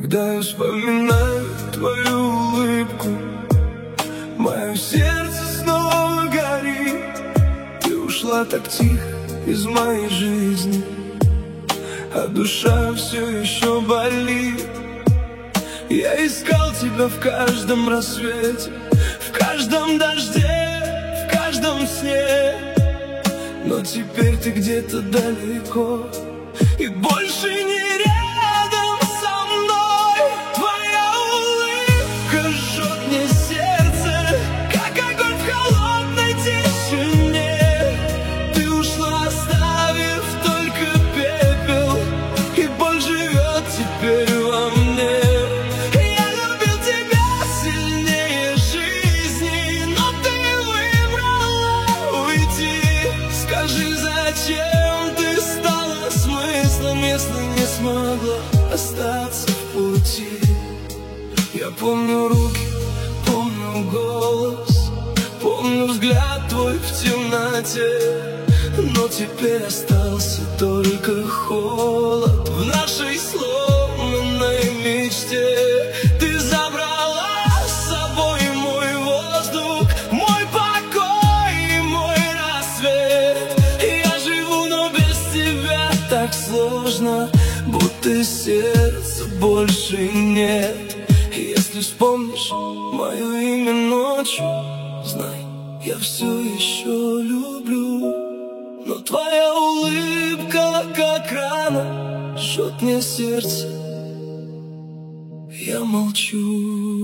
Когда я вспоминаю твою улыбку, мое сердце снова горит. Ты ушла так тихо из моей жизни, а душа все еще болит. Я искал тебя в каждом рассвете, в каждом дожде, в каждом сне. Но теперь ты где-то далеко и больше не рядом со мной. Твоя улыбка жжет мне сердце, как огонь в холодной тишине. Ты ушла, оставив только пепел, и боль живет теперь во мне. Я любил тебя сильнее жизни, но ты выбрала уйти. Скажи, зачем ты стала смыслом, если не смогла остаться в пути? Я помню руки, помню голос, помню взгляд твой в темноте. Но теперь остался только холод в нашей сломанной мечте. Ты забрала с собой мой воздух, мой покой и мой рассвет. Я живу, но без тебя так сложно, будто сердца больше нет. Если вспомнишь мое имя ночью, знай, я все еще люблю. Но твоя улыбка, как рана, жжет мне сердце. Я молчу.